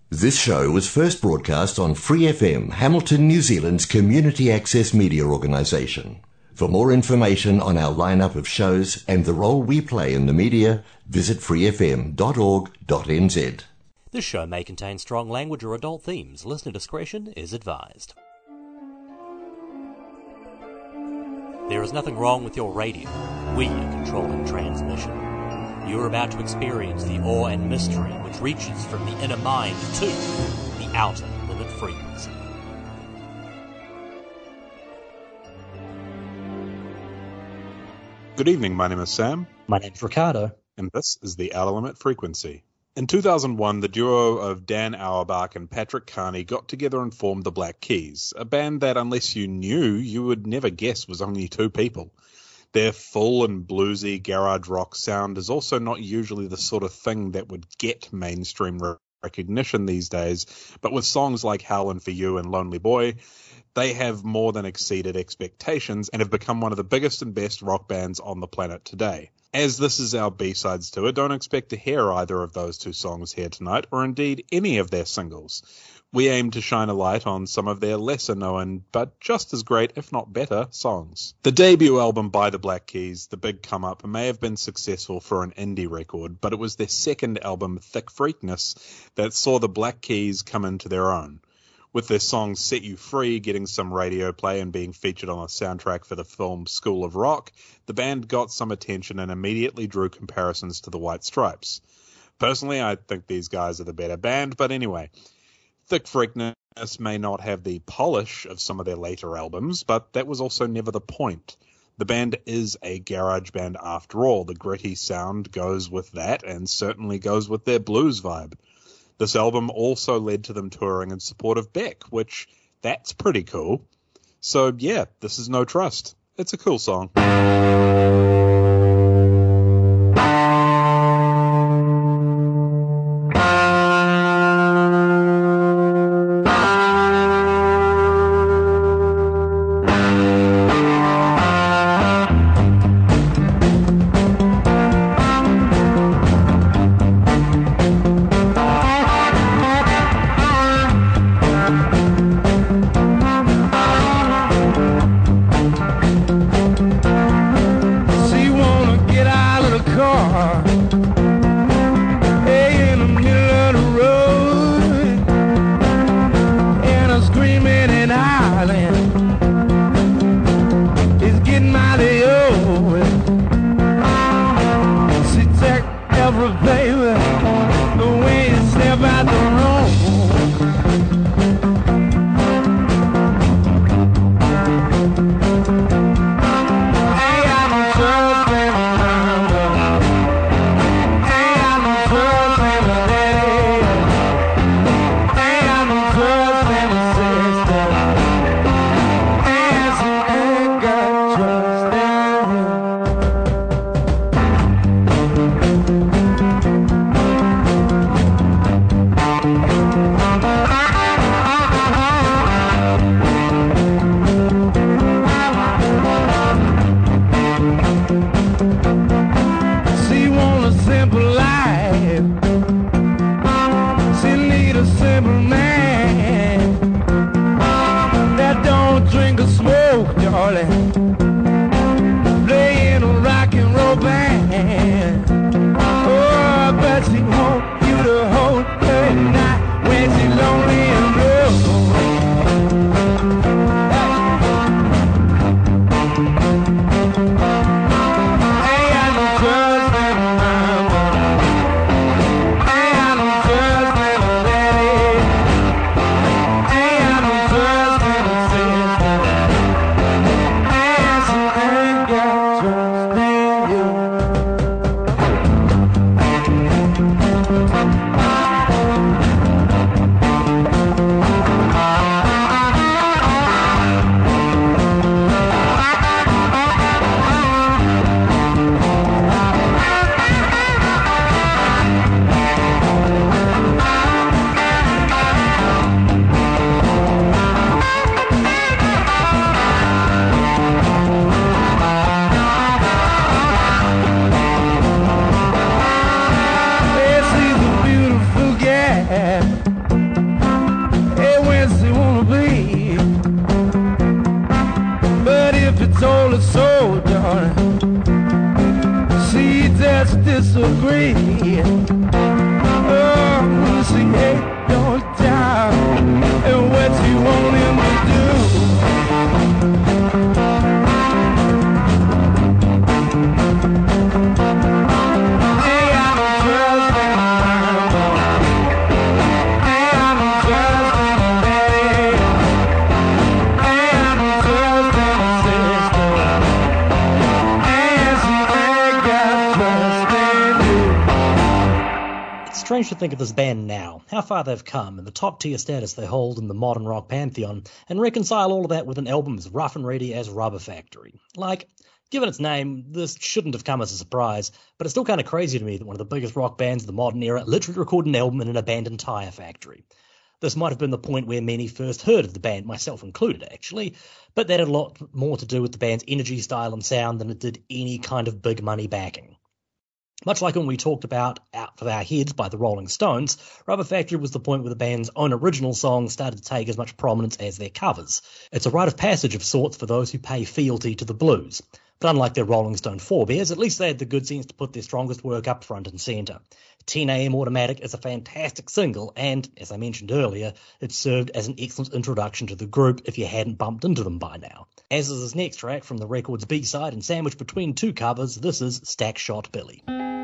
This show was first broadcast on Free FM, Hamilton, New Zealand's community access media organisation. For more information on our lineup of shows and the role we play in the media, visit freefm.org.nz. This show may contain strong language or adult themes. Listener discretion is advised. There is nothing wrong with your radio. We are controlling transmission. You are about to experience the awe and mystery which reaches from the inner mind to the outer limit frequency. Good evening, my name is Sam. My name's Ricardo. And this is the Outer Limit Frequency. In 2001, the duo of Dan Auerbach and Patrick Carney got together and formed the Black Keys, a band that, unless you knew, you would never guess was only two people. Their full and bluesy garage rock sound is also not usually the sort of thing that would get mainstream recognition these days, but with songs like Howlin' For You and Lonely Boy, they have more than exceeded expectations and have become one of the biggest and best rock bands on the planet today. As this is our B-sides tour, don't expect to hear either of those two songs here tonight, or indeed any of their singles. We aim to shine a light on some of their lesser-known, but just as great, if not better, songs. The debut album by the Black Keys, The Big Come Up, may have been successful for an indie record, but it was their second album, Thick Freakness, that saw the Black Keys come into their own. With their song Set You Free getting some radio play and being featured on a soundtrack for the film School of Rock, the band got some attention and immediately drew comparisons to the White Stripes. Personally, I think these guys are the better band, but anyway, Thick Freakness may not have the polish of some of their later albums, but that was also never the point. The band is a garage band after all. The gritty sound goes with that and certainly goes with their blues vibe. This album also led to them touring in support of Beck, which, that's pretty cool. So yeah, this is No Trust. It's a cool song. strange to think of this band now, how far they've come, and the top-tier status they hold in the modern rock pantheon, and reconcile all of that with an album as rough and ready as Rubber Factory. Like, given its name, this shouldn't have come as a surprise, but it's still kind of crazy to me that one of the biggest rock bands of the modern era literally recorded an album in an abandoned tyre factory. This might have been the point where many first heard of the band, myself included, actually, but that had a lot more to do with the band's energy, style, and sound than it did any kind of big money backing. Much like when we talked about Out of Our Heads by the Rolling Stones, Rubber Factory was the point where the band's own original songs started to take as much prominence as their covers. It's a rite of passage of sorts for those who pay fealty to the blues. But unlike their Rolling Stone forebears, at least they had the good sense to put their strongest work up front and centre. 10am Automatic is a fantastic single, and, as I mentioned earlier, it served as an excellent introduction to the group if you hadn't bumped into them by now. As is this next track from the record's B-side and sandwiched between two covers, this is Stack Shot Billy.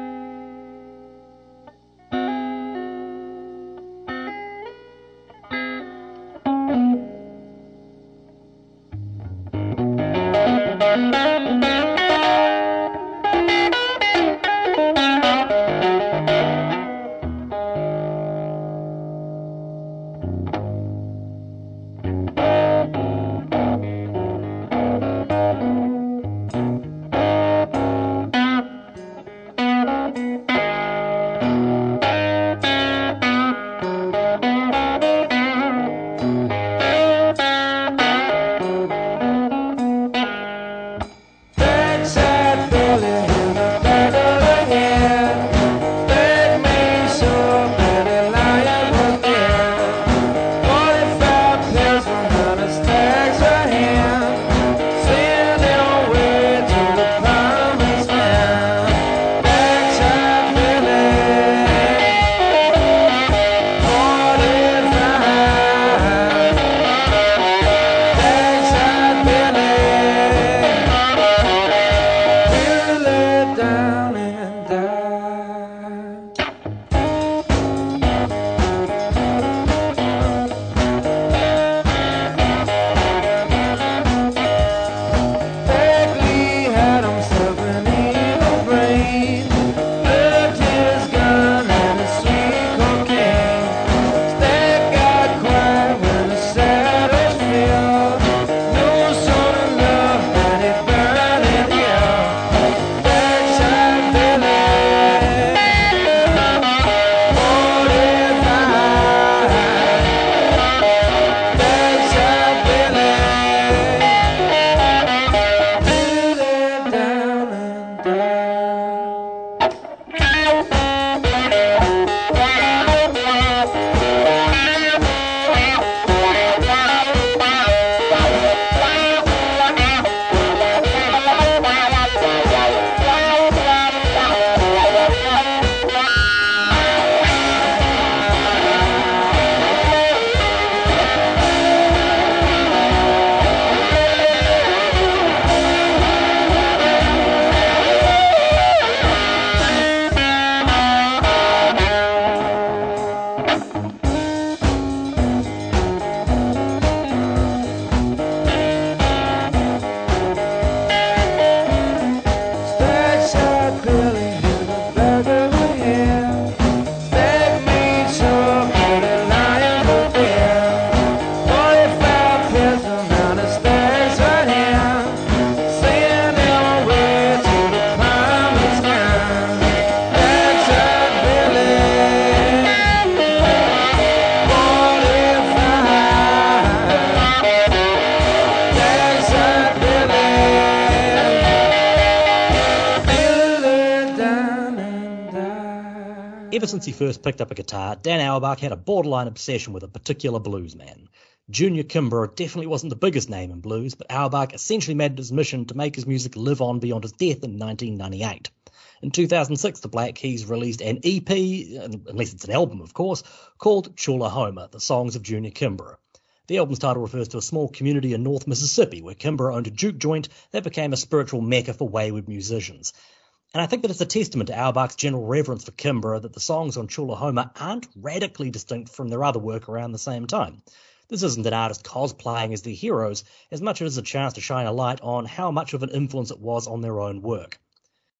Ever since he first picked up a guitar, Dan Auerbach had a borderline obsession with a particular blues man. Junior Kimbrough definitely wasn't the biggest name in blues, but Auerbach essentially made it his mission to make his music live on beyond his death in 1998. In 2006, the Black Keys released an EP, unless it's an album of course, called Chulahoma, the Songs of Junior Kimbrough. The album's title refers to a small community in North Mississippi where Kimbrough owned a juke joint that became a spiritual mecca for wayward musicians. And I think that it's a testament to Auerbach's general reverence for Kimbrough that the songs on Chulahoma aren't radically distinct from their other work around the same time. This isn't an artist cosplaying as their heroes, as much as a chance to shine a light on how much of an influence it was on their own work.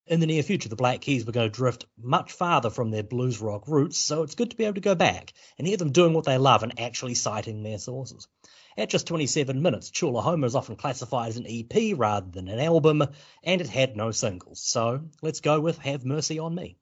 In the near future, the Black Keys were going to drift much farther from their blues rock roots, so it's good to be able to go back and hear them doing what they love and actually citing their sources. At just 27 minutes, Chulahoma is often classified as an EP rather than an album, and it had no singles. So let's go with Have Mercy on Me.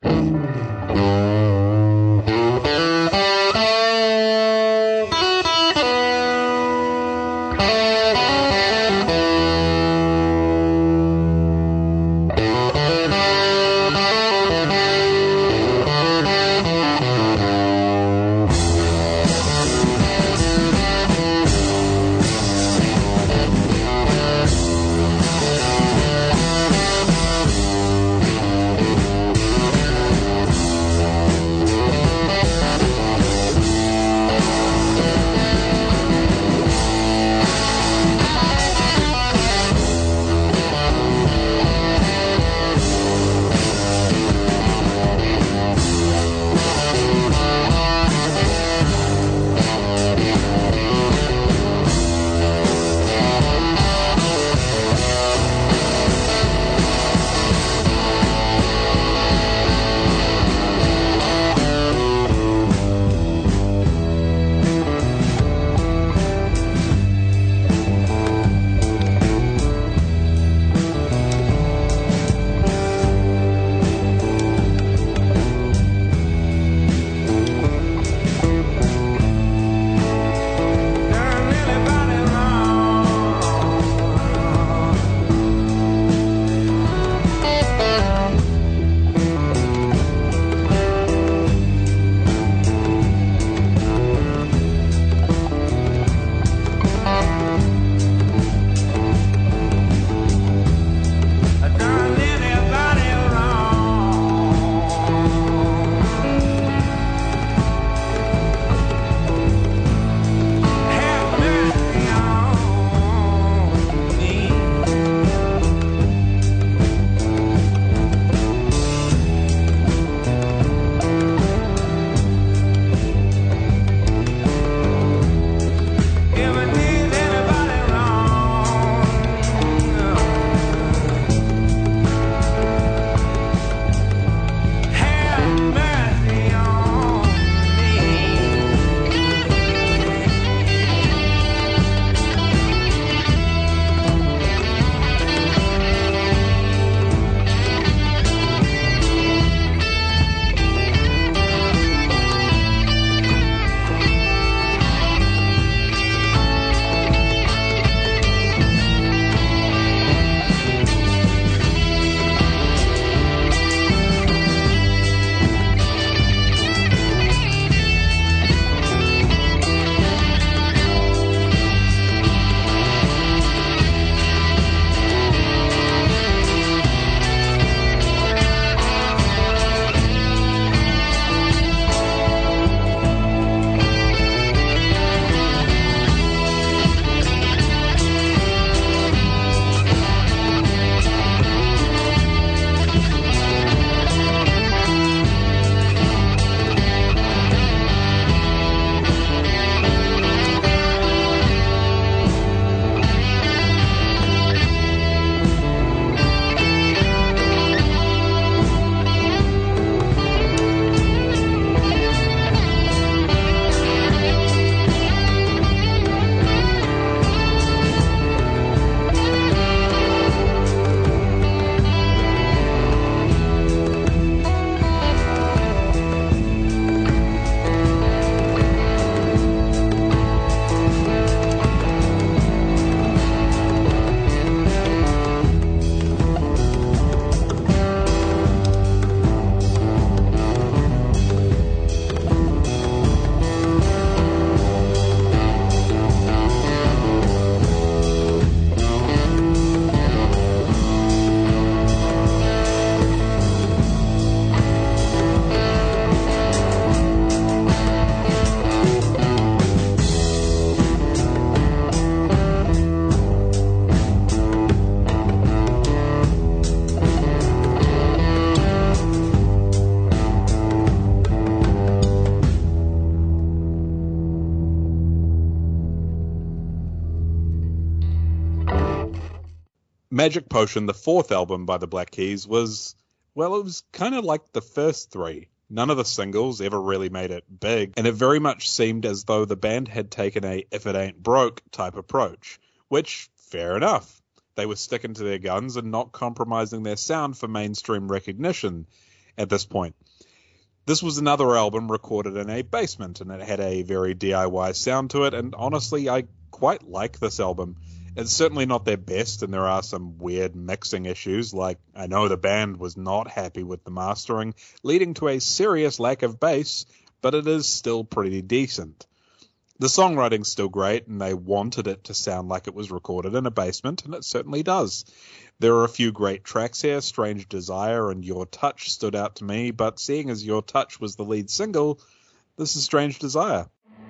Magic Potion, the fourth album by the Black Keys, was Well, it was kind of like the first three. None of the singles ever really made it big, and it very much seemed as though the band had taken a if it ain't broke type approach, which, fair enough. They were sticking to their guns and not compromising their sound for mainstream recognition at this point. This was another album recorded in a basement, and it had a very DIY sound to it, and honestly, I quite like this album. It's certainly not their best, and there are some weird mixing issues, like I know the band was not happy with the mastering, leading to a serious lack of bass, but it is still pretty decent. The songwriting's still great, and they wanted it to sound like it was recorded in a basement, and it certainly does. There are a few great tracks here. Strange Desire and Your Touch stood out to me, but seeing as Your Touch was the lead single, this is Strange Desire.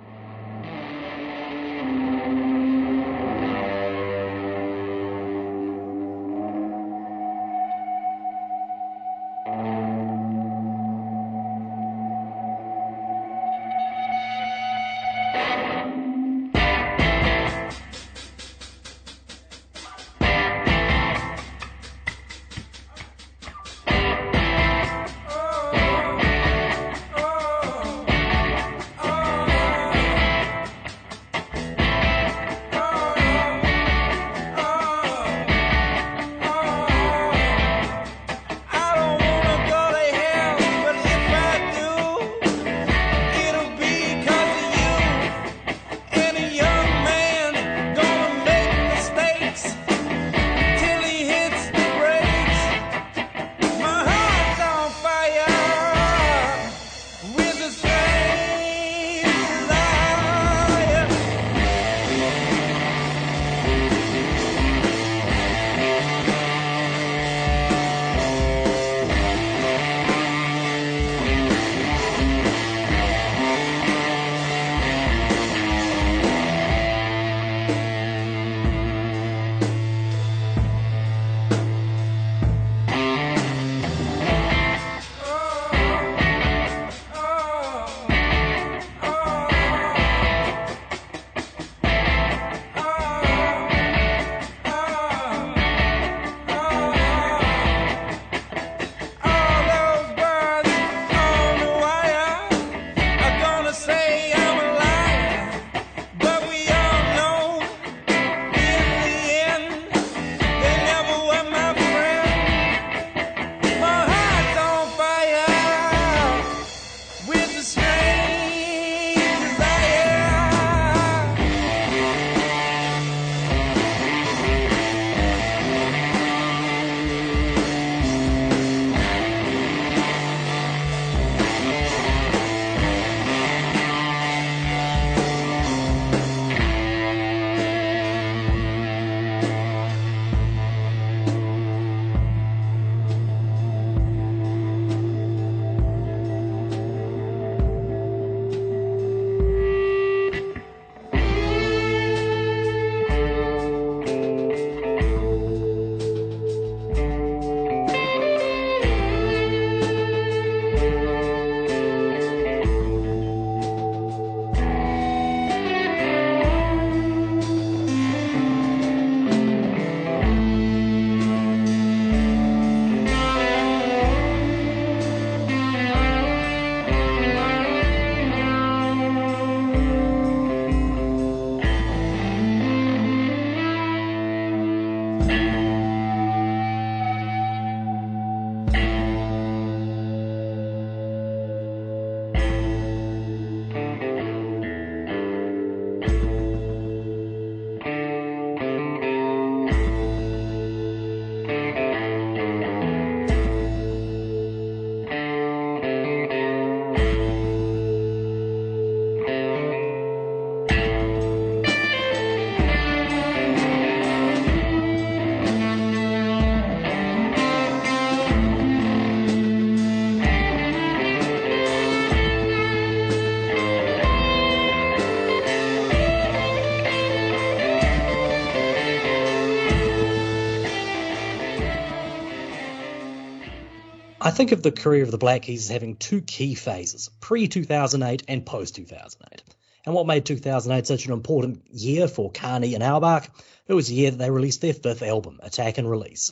I think of the career of the Black Keys as having two key phases, pre-2008 and post-2008. And what made 2008 such an important year for Carney and Auerbach? It was the year that they released their fifth album, Attack and Release.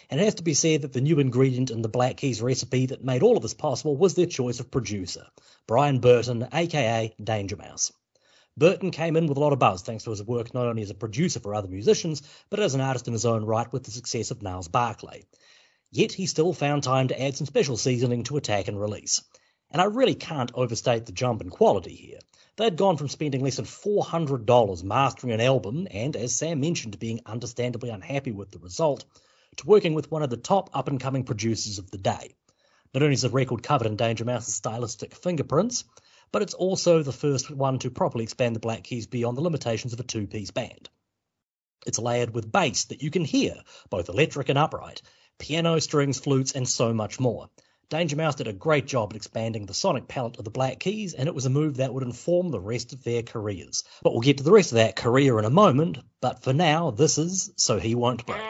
And it has to be said that the new ingredient in the Black Keys recipe that made all of this possible was their choice of producer, Brian Burton, aka Danger Mouse. Burton came in with a lot of buzz thanks to his work not only as a producer for other musicians, but as an artist in his own right with the success of Gnarls Barkley. Yet he still found time to add some special seasoning to Attack and Release. And I really can't overstate the jump in quality here. They'd gone from spending less than $400 mastering an album and, as Sam mentioned, being understandably unhappy with the result, to working with one of the top up-and-coming producers of the day. Not only is the record covered in Danger Mouse's stylistic fingerprints, but it's also the first one to properly expand the Black Keys beyond the limitations of a two-piece band. It's layered with bass that you can hear, both electric and upright, piano, strings, flutes, and so much more. Danger Mouse did a great job at expanding the sonic palette of the Black Keys, and it was a move that would inform the rest of their careers. But we'll get to the rest of that career in a moment, but for now, this is So He Won't Break.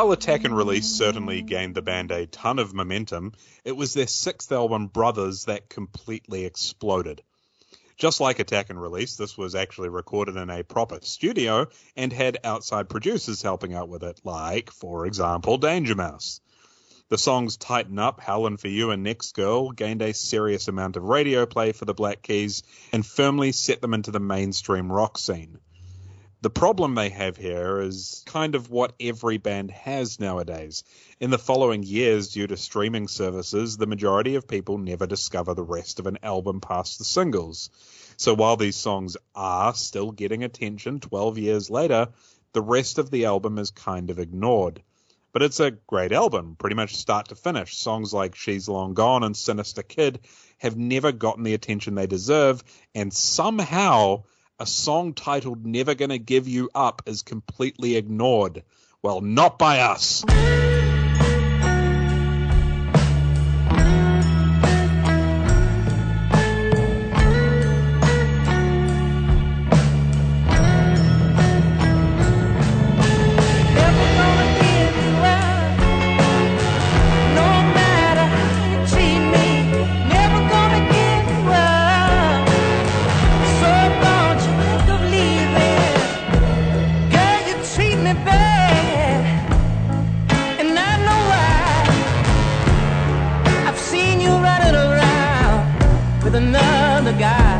While Attack and Release certainly gained the band a ton of momentum, it was their sixth album, Brothers, that completely exploded. Just like Attack and Release, this was actually recorded in a proper studio and had outside producers helping out with it, like, for example, Danger Mouse. The songs Tighten Up, Howlin' For You, and Next Girl gained a serious amount of radio play for the Black Keys and firmly set them into the mainstream rock scene. The problem they have here is kind of what every band has nowadays. In the following years, due to streaming services, the majority of people never discover the rest of an album past the singles. So while these songs are still getting attention 12 years later, the rest of the album is kind of ignored. But it's a great album, pretty much start to finish. Songs like She's Long Gone and Sinister Kid have never gotten the attention they deserve, and somehow a song titled Never Gonna Give You Up is completely ignored. Well, not by us. Another guy,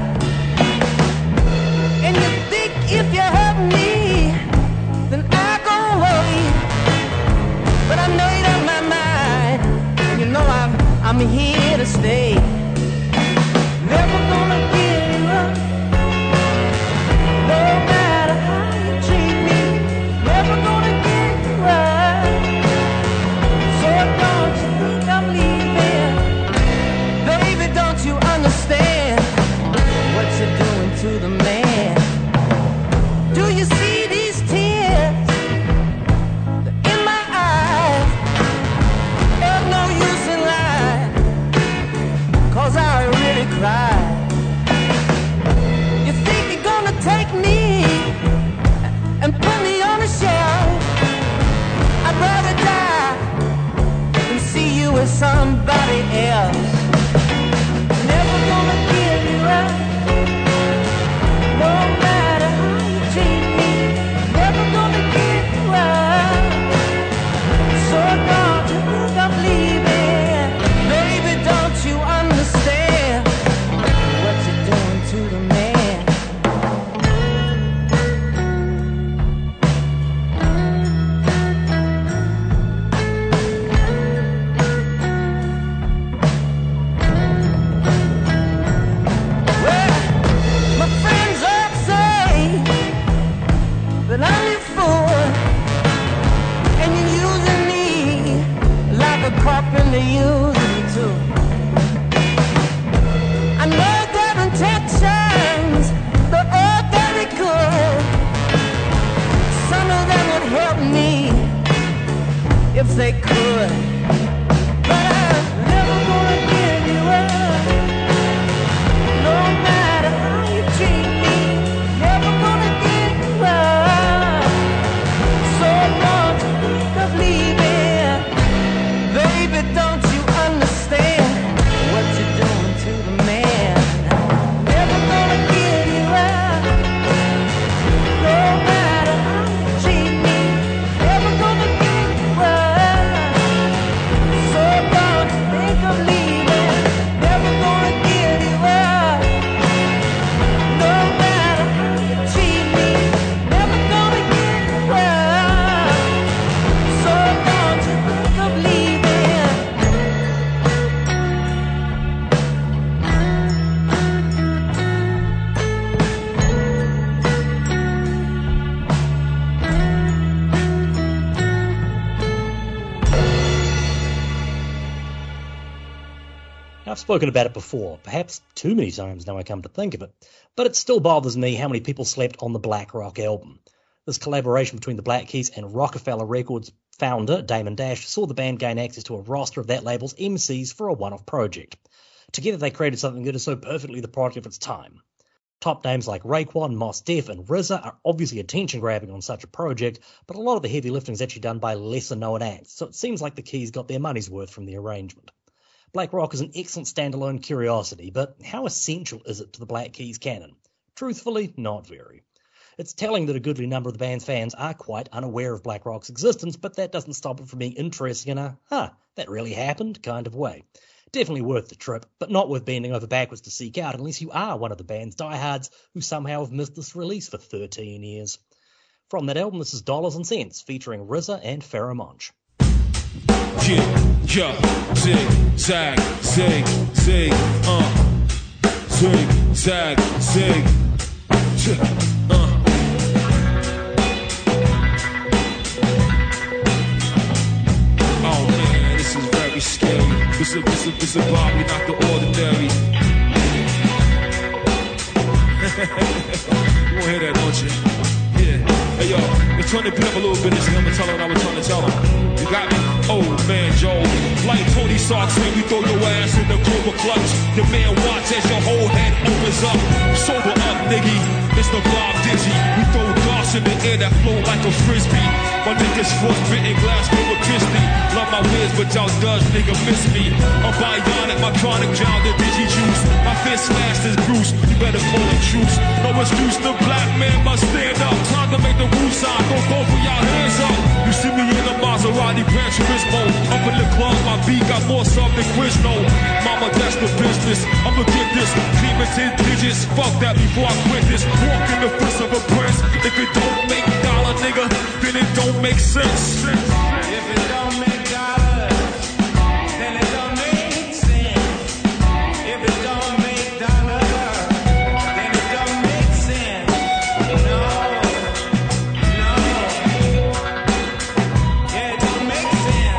and you think if you hurt me, then I go away. But I know you're on my mind, and you know I'm here to stay. Never gonna give you up, no matter how you treat me. Never gonna give you up, so don't you think I'm leaving, baby? Don't you understand what you're doing to the man? Do you see these tears in my eyes? There's no use in lying, 'cause I really cried. You think you're gonna take me and put me on the shelf? I'd rather die than see you with somebody else. Never gonna give you up, no matter how you treat me. Never gonna give you up, so don't you think I'm leaving, baby? Don't you understand what you're doing to the man? But I'm your fool, and you're using me like a carpenter uses me too. I know their intentions, they're all very good. Some of them would help me if they could, but I'm never gonna give you up, no matter how you treat me. Never gonna give you up, so don't you think of leaving, baby? Don't you understand what you're doing to the man? Never gonna give you up, no matter how you treat me. Never gonna give you up, so don't you think of leaving. Never gonna give you up, no matter how you treat me. Never gonna give you up, so don't you think of leaving. I've spoken about it before, perhaps too many times now I come to think of it, but it still bothers me how many people slept on the Black Rock album. This collaboration between the Black Keys and Rockefeller Records founder Damon Dash saw the band gain access to a roster of that label's MCs for a one-off project. Together they created something that is so perfectly the product of its time. Top names like Raekwon, Mos Def, and RZA are obviously attention-grabbing on such a project, but a lot of the heavy lifting is actually done by lesser-known acts, so it seems like the Keys got their money's worth from the arrangement. Black Rock is an excellent standalone curiosity, but how essential is it to the Black Keys canon? Truthfully, not very. It's telling that a goodly number of the band's fans are quite unaware of Black Rock's existence, but that doesn't stop it from being interesting in a, that really happened kind of way. Definitely worth the trip, but not worth bending over backwards to seek out unless you are one of the band's diehards who somehow have missed this release for 13 years. From that album, this is Dollars and Cents, featuring RZA and Pharoahe Monch. Zig, zag, zig, zig, zig, zag, zig, Oh man, this is very scary. This is Bobby, not the ordinary. You won't hear that, don't you? Yeah. Hey yo, let's turn the beat up a little bit and see. I'm gonna tell her what I was trying to tell her. You got me? Old man Joe. Like Tony Stark said, we throw your ass in the Cobra clutch. Your man watch as your whole head opens up. Sober up, nigga. It's the Bob Digi. We throw darts in the air that flow like a frisbee. My niggas frostbitten glass never kiss me. Love my ways, but y'all does nigga miss me. I'm bionic, my chronic drowned in digi juice. My fist smashed is Bruce. You better call it truce. No excuse, the black man must stand up. Time to make the rule sign. Go both of y'all hands up. You see me in a Maserati Gran Turismo. Up in the club, my beat got more sub than Quizno. Mama, that's the business. I'ma get this. Keep it 10 digits. Fuck that before I quit this. Walk in the face of a prince. If it don't make dollar, nigga, then it don't make sense. If it don't make dollars, then it don't make sense. If it don't make dollars, then it don't make sense. No. Yeah, it don't make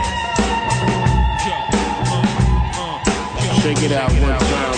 sense. Shake it out one time.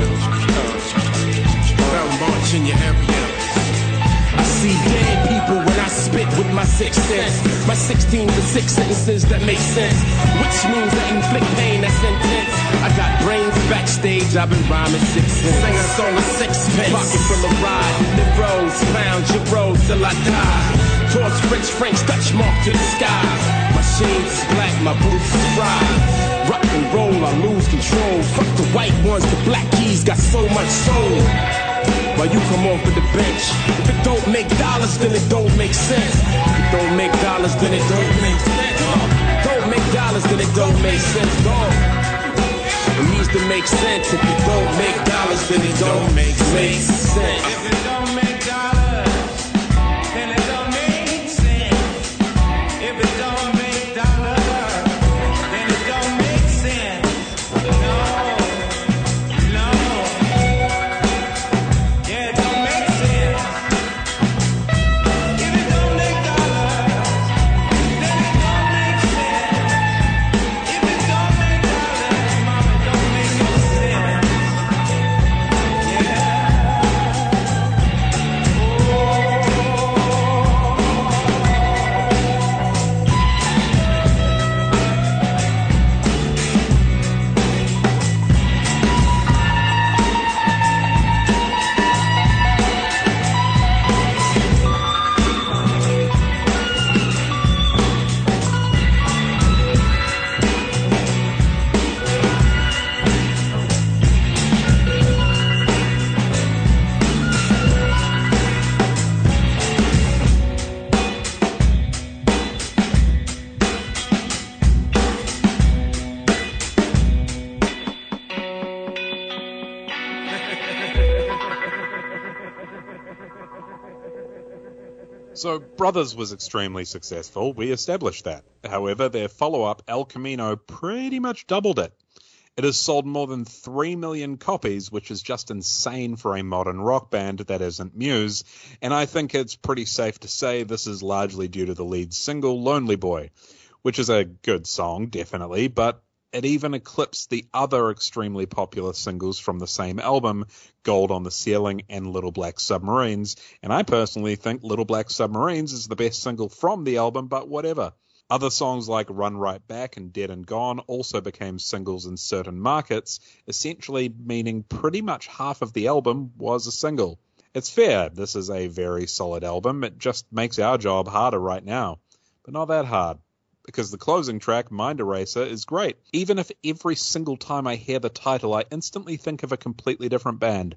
March in your area. I see dead people when I spit with my sixth sense. My 16 to 6 sentences that make sense, which means I inflict pain that's intense. I got brains backstage, I've been rhyming 6 cents. Sing a song of 6 pence, pocket full of ride. Live roads, found your road till I die. Towards French, Dutch mark to the sky. My shades is black, my boots is fried. Rock and roll, I lose control. Fuck the white ones, the Black Keys got so much soul. While you come off of the bench. If it don't make dollars, then it don't make sense. If it don't make dollars, then it don't make sense. Don't make dollars, then it don't make sense, dog. It needs to make sense. If it don't make dollars, then it don't make sense. If it don't make dollars, then it don't make sense. If it don't make dollars, then it don't make sense. No. Yeah, it don't make sense. If it don't make dollars, then it don't make sense. If it don't make dollars, mama, it don't make no sense. Yeah. So Brothers was extremely successful, we established that. However, their follow-up, El Camino, pretty much doubled it. It has sold more than 3 million copies, which is just insane for a modern rock band that isn't Muse, and I think it's pretty safe to say this is largely due to the lead single, Lonely Boy, which is a good song, definitely, but it even eclipsed the other extremely popular singles from the same album, Gold on the Ceiling and Little Black Submarines, and I personally think Little Black Submarines is the best single from the album, but whatever. Other songs like Run Right Back and Dead and Gone also became singles in certain markets, essentially meaning pretty much half of the album was a single. It's fair, this is a very solid album. It just makes our job harder right now. But not that hard, because the closing track, Mind Eraser, is great. Even if every single time I hear the title, I instantly think of a completely different band.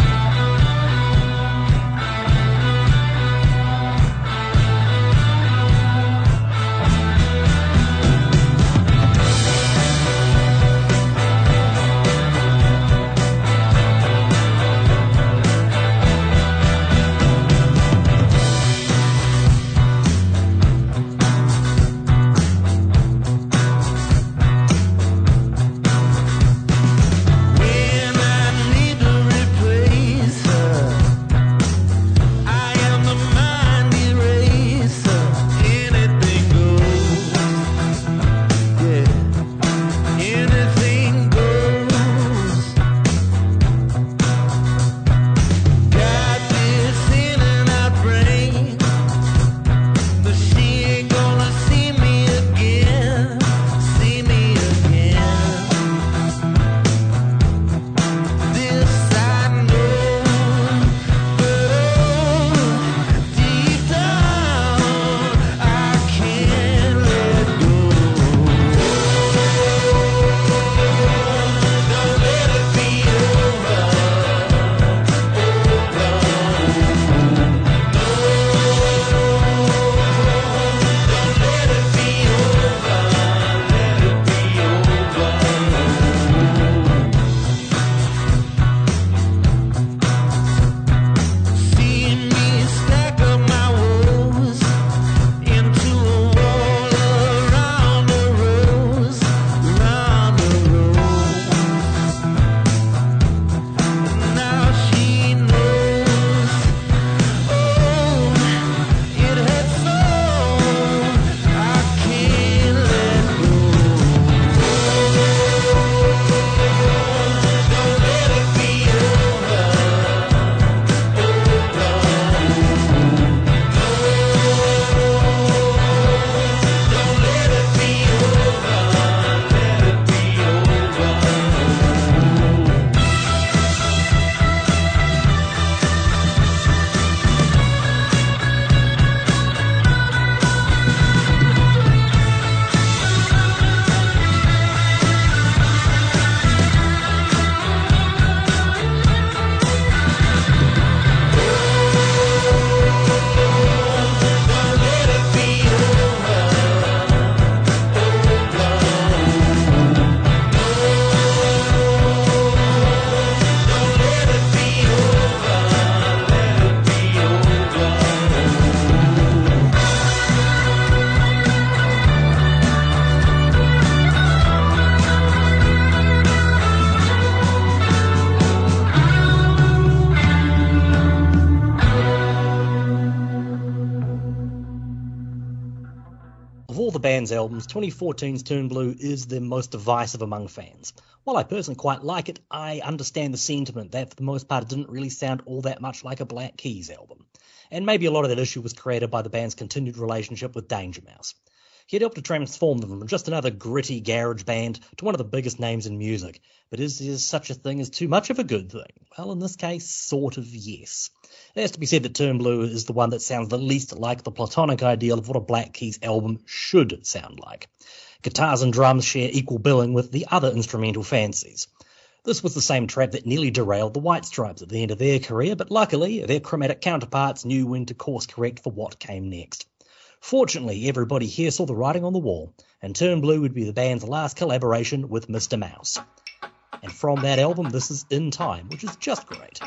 Of all the band's albums, 2014's Turn Blue is the most divisive among fans. While I personally quite like it, I understand the sentiment that for the most part it didn't really sound all that much like a Black Keys album. And maybe a lot of that issue was created by the band's continued relationship with Danger Mouse. He had helped to transform them from just another gritty garage band to one of the biggest names in music. But is there such a thing as too much of a good thing? Well, in this case, sort of yes. It has to be said that Turn Blue is the one that sounds the least like the platonic ideal of what a Black Keys album should sound like. Guitars and drums share equal billing with the other instrumental fancies. This was the same trap that nearly derailed the White Stripes at the end of their career, but luckily their chromatic counterparts knew when to course correct for what came next. Fortunately, everybody here saw the writing on the wall, and Turn Blue would be the band's last collaboration with Mr. Mouse. And from that album, this is In Time, which is just great.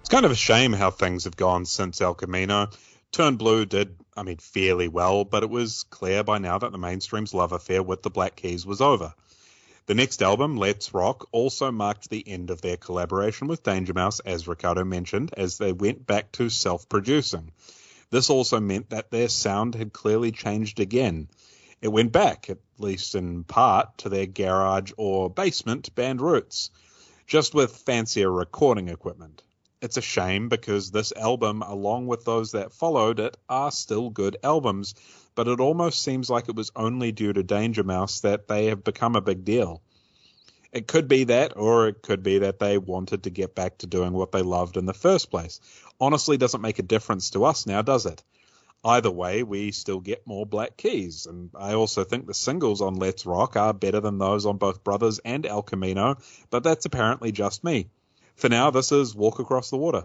kind of a shame how things have gone since El Camino. Turn Blue did, fairly well, but it was clear by now that the mainstream's love affair with the Black Keys was over. The next album, Let's Rock, also marked the end of their collaboration with Danger Mouse, as Ricardo mentioned, as they went back to self-producing. This also meant that their sound had clearly changed again. It went back, at least in part, to their garage or basement band roots, just with fancier recording equipment. It's a shame because this album, along with those that followed it, are still good albums, but it almost seems like it was only due to Danger Mouse that they have become a big deal. It could be that, or it could be that they wanted to get back to doing what they loved in the first place. Honestly, doesn't make a difference to us now, does it? Either way, we still get more Black Keys, and I also think the singles on Let's Rock are better than those on both Brothers and El Camino, but that's apparently just me. For now, this is Walk Across the Water.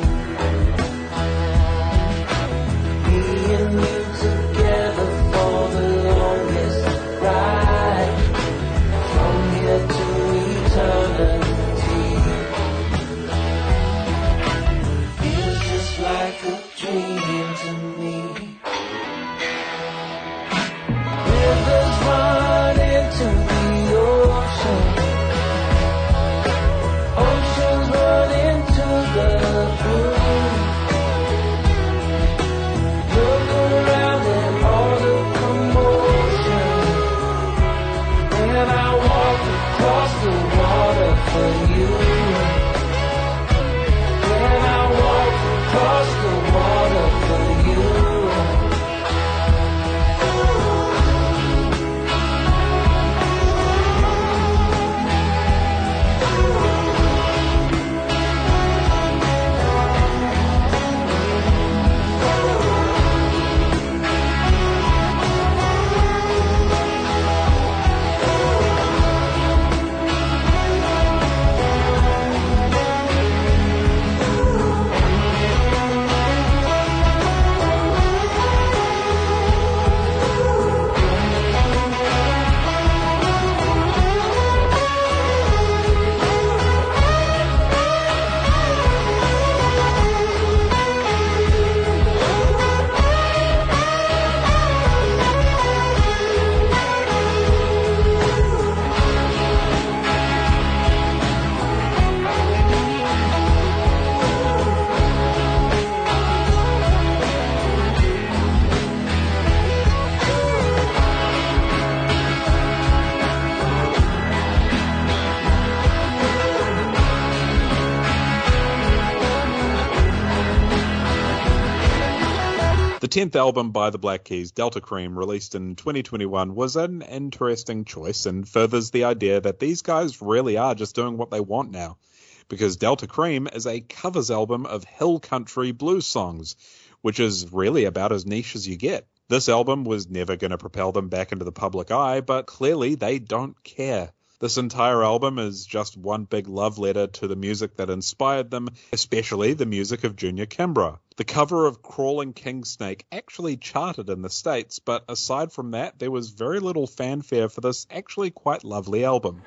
Together for the 10th album by the Black Keys, Delta Cream, released in 2021, was an interesting choice and furthers the idea that these guys really are just doing what they want now, because Delta Cream is a covers album of hill country blues songs, which is really about as niche as you get. This album was never going to propel them back into the public eye, but clearly they don't care. This entire album is just one big love letter to the music that inspired them, especially the music of Junior Kimbrough. The cover of Crawling King Snake actually charted in the States, but aside from that, there was very little fanfare for this actually quite lovely album.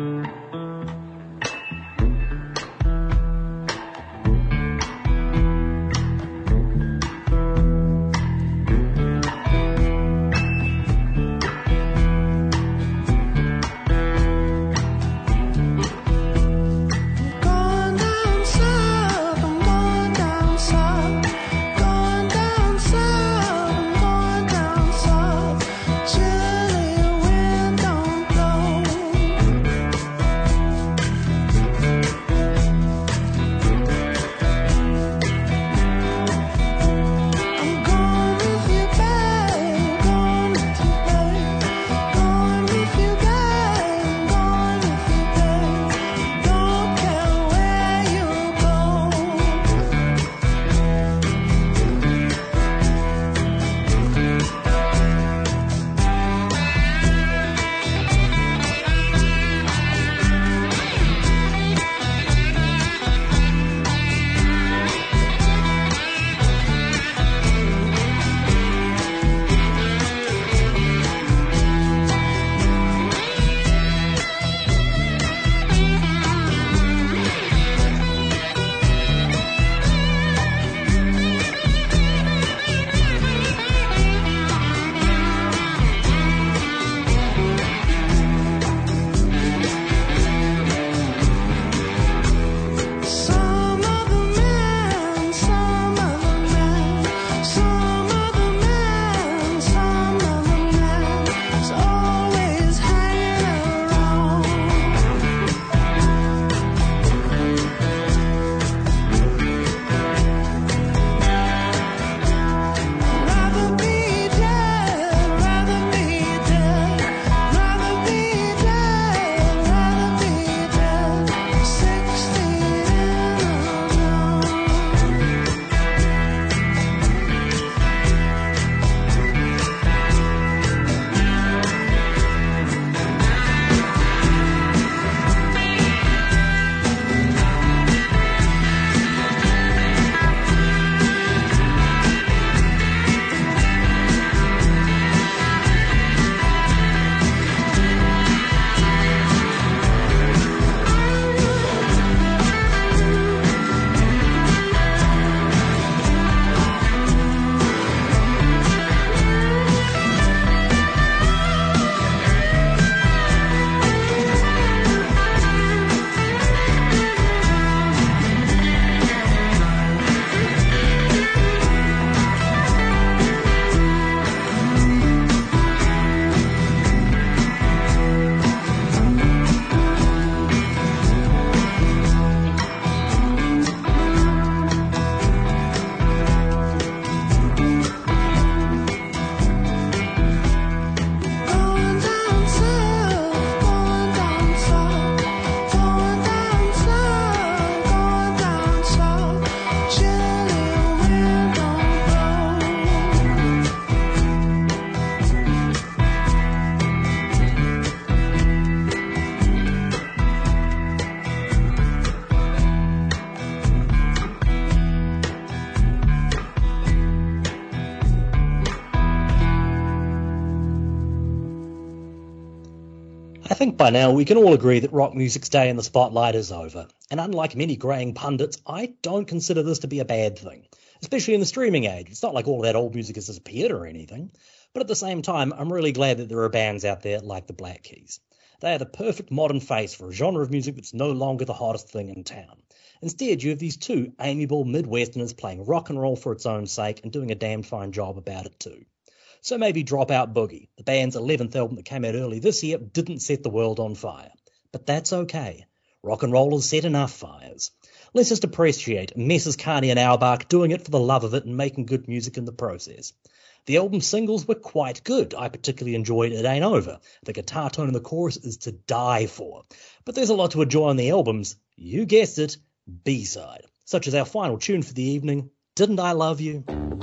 I think by now we can all agree that rock music's day in the spotlight is over, and unlike many greying pundits, I don't consider this to be a bad thing, especially in the streaming age. It's not like all that old music has disappeared or anything, but at the same time, I'm really glad that there are bands out there like the Black Keys. They are the perfect modern face for a genre of music that's no longer the hottest thing in town. Instead, you have these two amiable Midwesterners playing rock and roll for its own sake and doing a damn fine job about it too. So maybe Dropout Boogie, the band's 11th album that came out early this year, didn't set the world on fire. But that's okay. Rock and roll has set enough fires. Let's just appreciate Messrs. Carney and Auerbach doing it for the love of it and making good music in the process. The album singles were quite good. I particularly enjoyed It Ain't Over. The guitar tone in the chorus is to die for. But there's a lot to enjoy on the album's, you guessed it, B-side, such as our final tune for the evening, Didn't I Love You?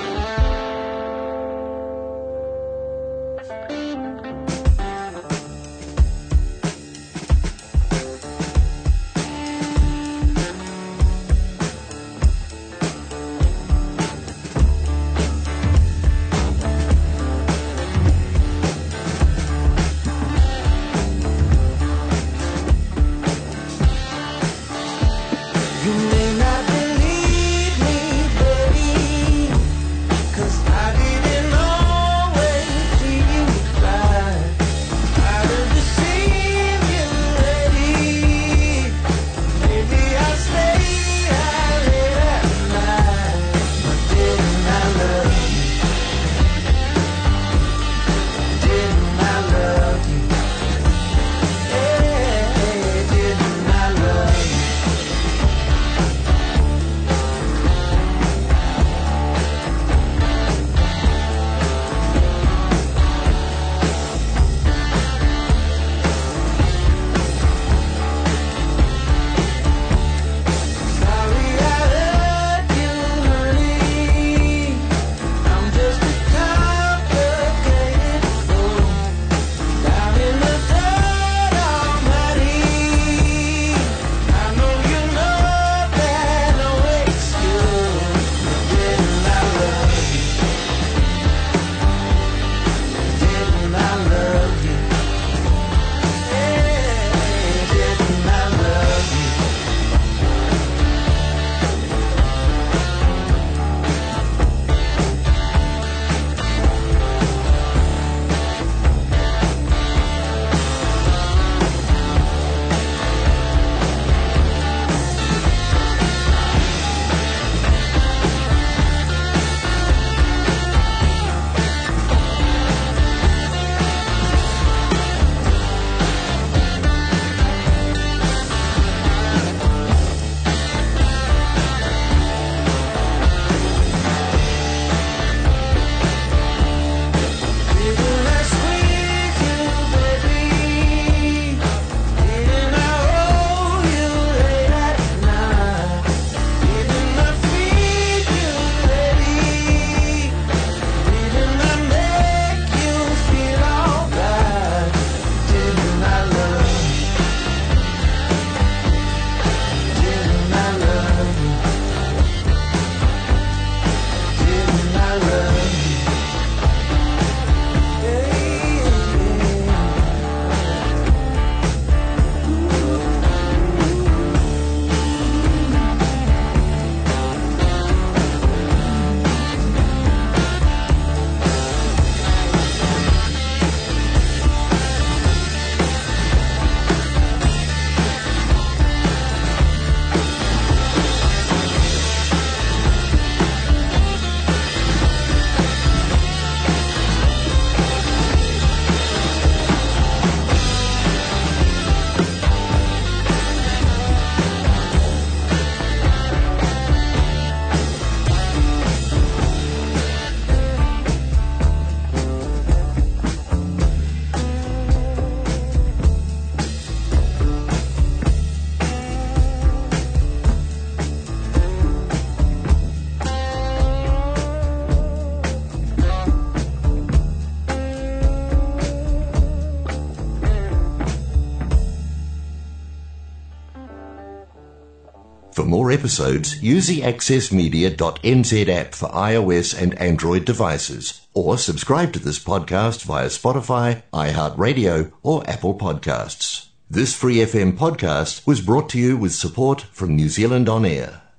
For more episodes, use the accessmedia.nz app for iOS and Android devices, or subscribe to this podcast via Spotify, iHeartRadio, or Apple Podcasts. This Free FM podcast was brought to you with support from New Zealand On Air.